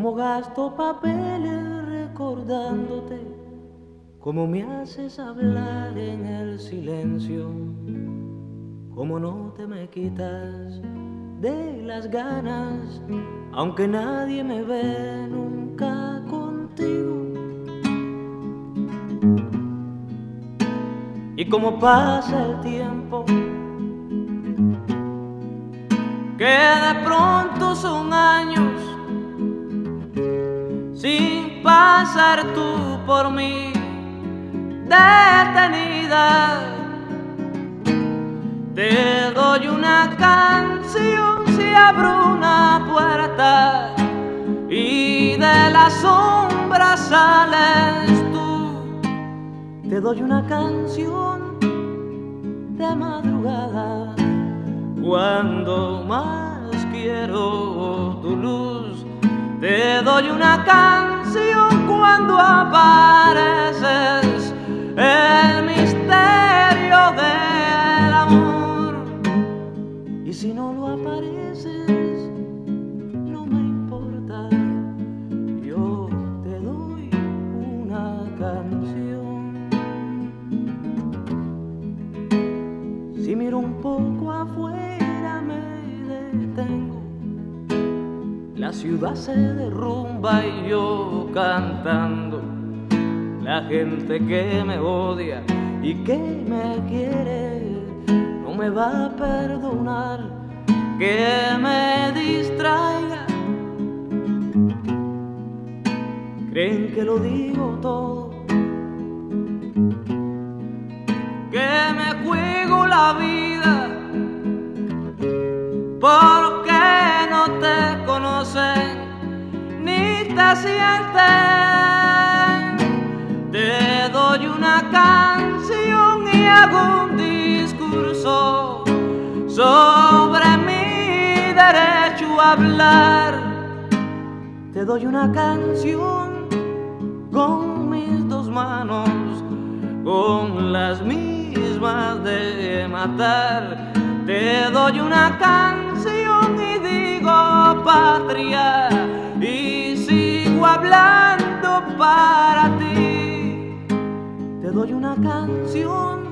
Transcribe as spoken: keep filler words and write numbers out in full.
Cómo gasto papeles recordándote, cómo me haces hablar en el silencio, cómo no te me quitas de las ganas, aunque nadie me ve nunca contigo. Y cómo pasa el tiempo, que de pronto son años sin pasar tú por mí detenida. Te doy una canción si abro una puerta y de la sombra sales tú. Te doy una canción de madrugada cuando más quiero tu luz. Te doy una canción cuando apareces, el misterio del amor. Y si no lo apareces, no me importa, yo te doy una canción. Si miro un poco afuera me detengo, la ciudad se derrumba y yo cantando. La gente que me odia y que me quiere no me va a perdonar que me distraiga. Creen que lo digo todo, que me juego la vida porque no te conocen ni te sienten. Te doy una canción y hago un discurso sobre mi derecho a hablar. Te doy una canción con mis dos manos, con las mismas de matar. Te doy una canción y digo patria y sigo hablando para ti. Te doy una canción